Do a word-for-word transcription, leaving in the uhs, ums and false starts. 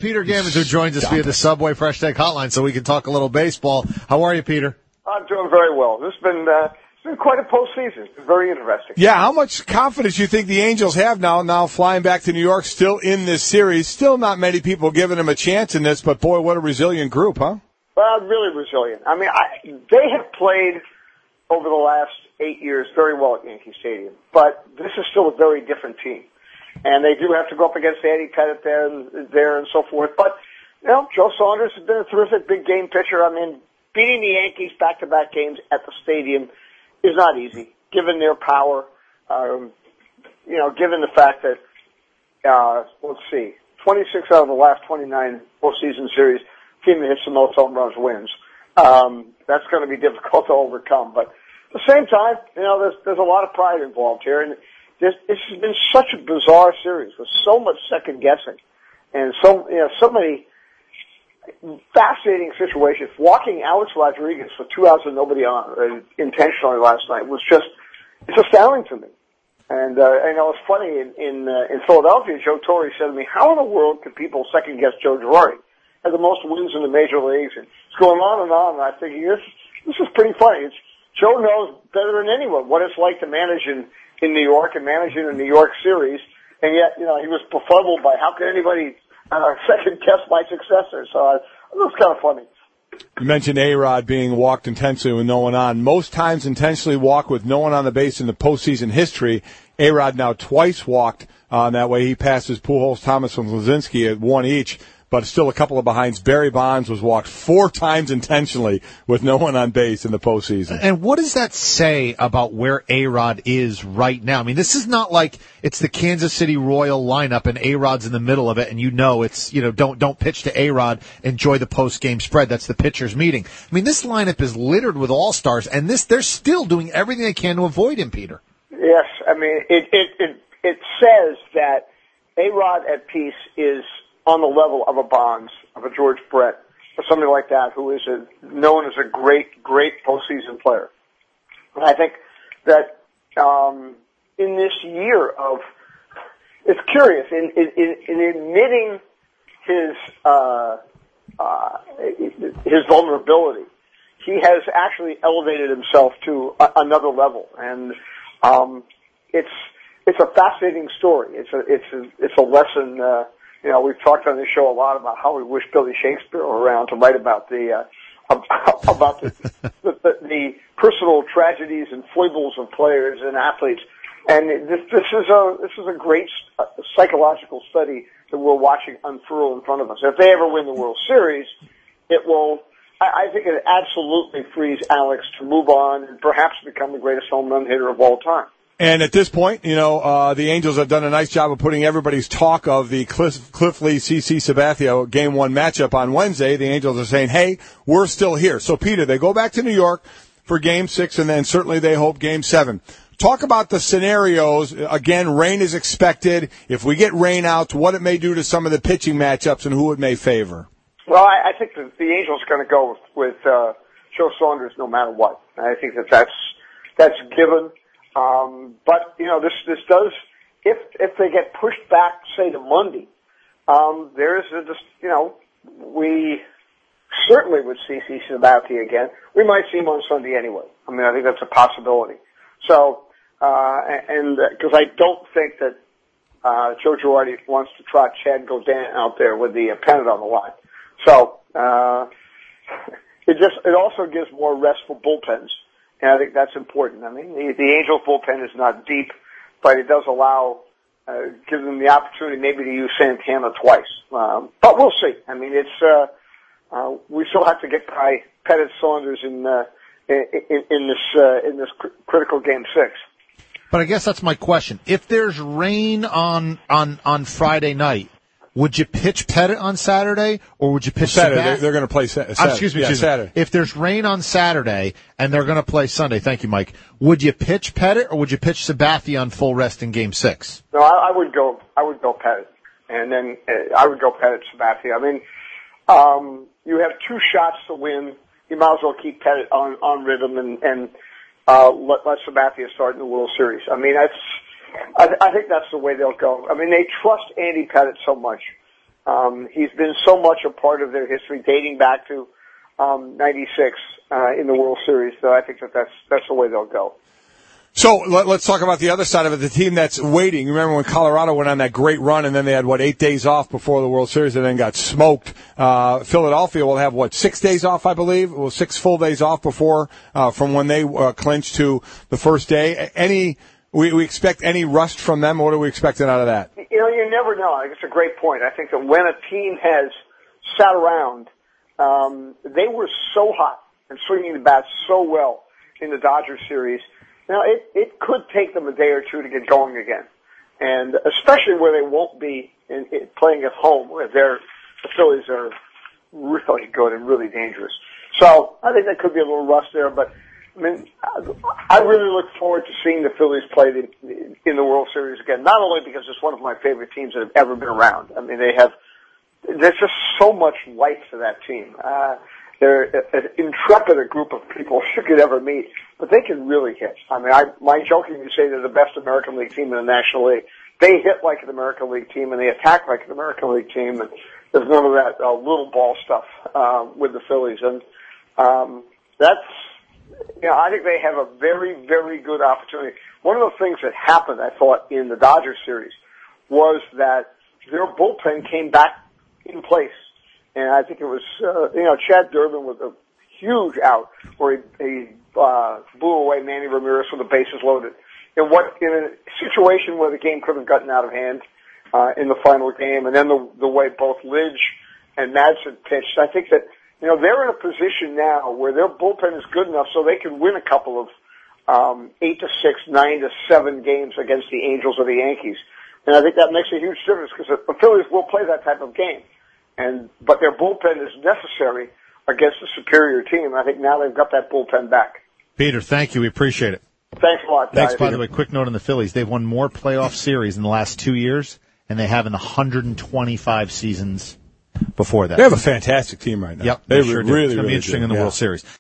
Peter Gammons, who joins us via the Subway Fresh Take Hotline, so we can talk a little baseball. How are you, Peter? I'm doing very well. This has been, uh, it's been quite a postseason. It's been very interesting. Yeah, how much confidence do you think the Angels have now, now flying back to New York, still in this series? Still not many people giving them a chance in this, but boy, what a resilient group, huh? Well, really resilient. I mean, I, they have played over the last eight years very well at Yankee Stadium, but this is still a very different team. And they do have to go up against Andy Pettitte there and, there and so forth. But, you know, Joe Saunders has been a terrific big game pitcher. I mean, beating the Yankees back-to-back games at the stadium is not easy, given their power, um, you know, given the fact that, uh, let's see, twenty-six out of the last twenty-nine postseason series, team that hits the most home runs wins. Um, that's going to be difficult to overcome. But at the same time, you know, there's, there's a lot of pride involved here. And this, this has been such a bizarre series with so much second guessing and so, you know, so many fascinating situations. Walking Alex Rodriguez for two outs with nobody on uh, intentionally last night was just, it's astounding to me. And, uh, I know it's funny in, in, uh, in Philadelphia, Joe Torre said to me, how in the world could people second guess Joe Girardi? Had the most wins in the major leagues, and it's going on and on, and I think this, this is pretty funny. It's, Joe knows better than anyone what it's like to manage in, in New York and manage in a New York series, and yet, you know, he was befuddled by how could anybody uh, second guess my successor, so uh, it was kind of funny. You mentioned A-Rod being walked intentionally with no one on. Most times intentionally walked with no one on the base in the postseason history. A-Rod now twice walked on uh, that way. He passes Pujols, Thomas, and Lazinski at one each, but still a couple of behinds. Barry Bonds was walked four times intentionally with no one on base in the postseason. And what does that say about where A-Rod is right now? I mean, this is not like it's the Kansas City Royal lineup and A-Rod's in the middle of it, and you know it's, you know, don't don't pitch to A-Rod, enjoy the post-game spread. That's the pitcher's meeting. I mean, this lineup is littered with all-stars, and this they're still doing everything they can to avoid him, Peter. Yes, I mean, it it it, it says that A-Rod at peace is on the level of a Bonds, of a George Brett, or somebody like that, who is a, known as a great, great postseason player. And I think that um, in this year of, it's curious, in, in, in admitting his uh, uh, his vulnerability, he has actually elevated himself to a, another level, and um, it's it's a fascinating story. It's a it's a, it's a lesson. Uh, You know, we've talked on this show a lot about how we wish Billy Shakespeare were around to write about the uh, about the, the, the, the personal tragedies and foibles of players and athletes. And this, this is a this is a great psychological study that we're watching unfurl in front of us. If they ever win the World Series, it will. I, I think it absolutely frees Alex to move on and perhaps become the greatest home run hitter of all time. And at this point, you know, uh, the Angels have done a nice job of putting everybody's talk of the Cliff, Cliff Lee, C C Sabathia game one matchup on Wednesday. The Angels are saying, hey, we're still here. So, Peter, they go back to New York for game six, and then certainly they hope game seven. Talk about the scenarios. Again, rain is expected. If we get rain out, what it may do to some of the pitching matchups and who it may favor. Well, I, I think that the Angels are going to go with, with uh, Joe Saunders no matter what. I think that that's, that's given. Um, but, you know, this, this does, if, if they get pushed back, say, to Monday, um, there is a, just, you know, we certainly would see C C Sabathia again. We might see him on Sunday anyway. I mean, I think that's a possibility. So, uh, and, because uh, I don't think that, uh, Joe Girardi wants to trot Chad Gaudin out there with the uh, pennant on the line. So, uh, it just, it also gives more rest for bullpens. And I think that's important. I mean, the, the Angels bullpen is not deep, but it does allow, uh, give them the opportunity maybe to use Santana twice. Um, but we'll see. I mean, it's, uh, uh, we still have to get by Pettitte Saunders in, uh, in, in, in this, uh, in this cr- critical game six. But I guess that's my question. If there's rain on, on, on Friday night, would you pitch Pettitte on Saturday, or would you pitch Saturday? Sabathia? They're, they're going to play sa- Saturday. Uh, excuse me, yeah, excuse Saturday. me. If there's rain on Saturday and they're going to play Sunday, thank you, Mike. Would you pitch Pettitte, or would you pitch Sabathia on full rest in Game Six? No, I, I would go. I would go Pettitte, and then uh, I would go Pettitte Sabathia. I mean, um, you have two shots to win. You might as well keep Pettitte on on rhythm and and uh, let, let Sabathia start in the World Series. I mean, that's. I, I think that's the way they'll go. I mean, they trust Andy Pettitte so much. Um, he's been so much a part of their history, dating back to um, ninety-six uh, in the World Series. So I think that that's that's the way they'll go. So let, let's talk about the other side of it, the team that's waiting. Remember when Colorado went on that great run, and then they had, what, eight days off before the World Series and then got smoked. Uh, Philadelphia will have, what, six days off, I believe? Well, six full days off before, uh, from when they uh, clinched to the first day. Any, we, we expect any rust from them? What are we expecting out of that? You know, you never know. I think it's a great point. I think that when a team has sat around, um, they were so hot and swinging the bat so well in the Dodgers series. Now, it, it could take them a day or two to get going again. And especially where they won't be in, in playing at home, where they're, the Phillies are really good and really dangerous. So I think there could be a little rust there, but I mean, I really look forward to seeing the Phillies play the, in the World Series again, not only because it's one of my favorite teams that have ever been around. I mean, they have, there's just so much life to that team. Uh, They're an intrepid a group of people you could ever meet, but they can really hit. I mean, I my jokingly say they're the best American League team in the National League. They hit like an American League team, and they attack like an American League team, and there's none of that uh, little ball stuff uh, with the Phillies. And um, that's, you know, I think they have a very, very good opportunity. One of the things that happened, I thought, in the Dodgers series was that their bullpen came back in place. And I think it was, uh, you know, Chad Durbin with a huge out where he, he uh, blew away Manny Ramirez with the bases loaded. In what in a situation where the game could have gotten out of hand uh, in the final game, and then the, the way both Lidge and Madsen pitched, I think that, you know, they're in a position now where their bullpen is good enough so they can win a couple of um, eight to six, nine to seven games against the Angels or the Yankees. And I think that makes a huge difference because the Phillies will play that type of game. And but their bullpen is necessary against a superior team. I think now they've got that bullpen back. Peter, thank you. We appreciate it. Thanks a lot, guys. Thanks, by the way. Quick note on the Phillies. They've won more playoff series in the last two years than they have in the one hundred twenty-five seasons before that. They have a fantastic team right now. Yep, they, they sure really, do. It's really, going to be really interesting do. in the yeah. World Series.